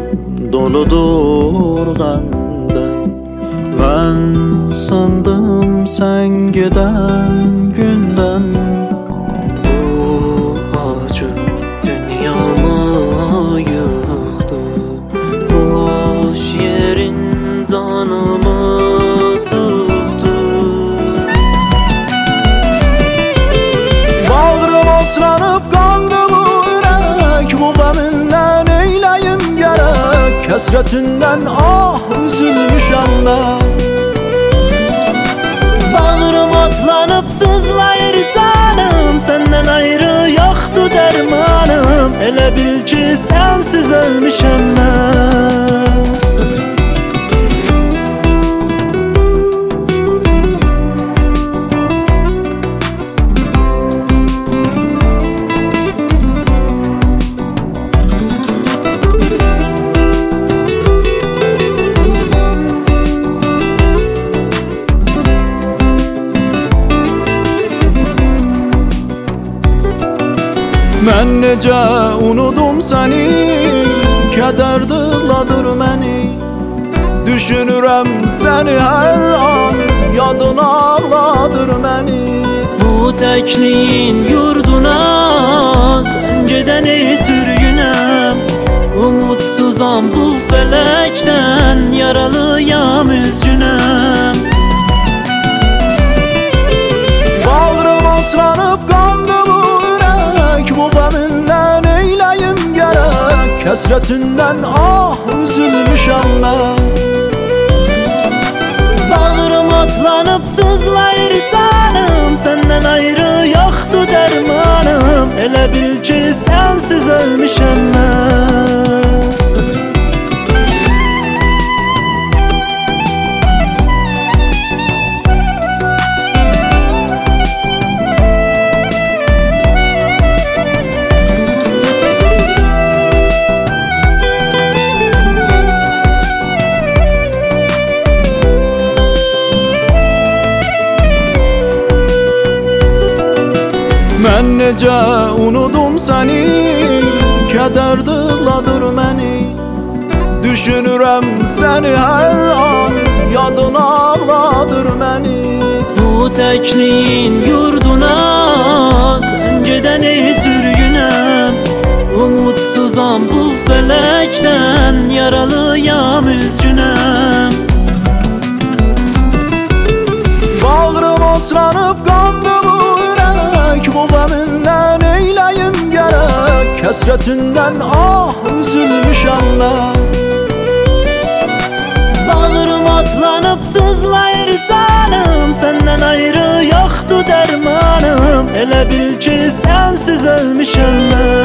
doludur qəmdən. Mən sandım sən gedən gündən. Bu acı dünyama yıxdı, boş yerin canımı sıxdı. Bağrım otlanıb qandı bu ürək, bu qəmindən eyləyim gərək. Kəsrətindən ah üzülmüşəm mən. Bağrım otlanıb sızlayır canım, səndən ayrı yoxdur dərmanım. Elə bil ki sənsiz ölmüşəm mən. Mən necə unudum səni, kədər dığladır məni. Düşünürəm səni hər an, yadın ağladır məni. Bu təkliyin yurduna sən gedən ey sürgünəm. Umutsuzam bu fələkdən, yaralıyam üzgünəm. Bağrım otlanıb qandı bu ürək, bu qəmindən eyləyim gərək. Kəsrətindən ah üzülmüşəm mən. Bağrım otlanıb sızlayır canım, səndən ayrı yoxdur dərmanım. Elə bil ki sənsiz ölmüşəm mən. Mən necə unudum səni, kədər dığladır məni. Düşünürəm səni hər an, yadın ağladır məni. Bu təkliyin yurduna sən gedən ey sürgünəm. Umutsuzam bu fələkdən, yaralıyam üzgünəm. Bağrım otlanıb qandı bu ürək, bu qəmindən eyləyim gərək. Kəsrətindən ah üzülmüşəm mən. Bağrım otlanıb sızlayır canım, səndən ayrı yoxdur dərmanım. Elə bil ki sənsiz ölmüşəm mən.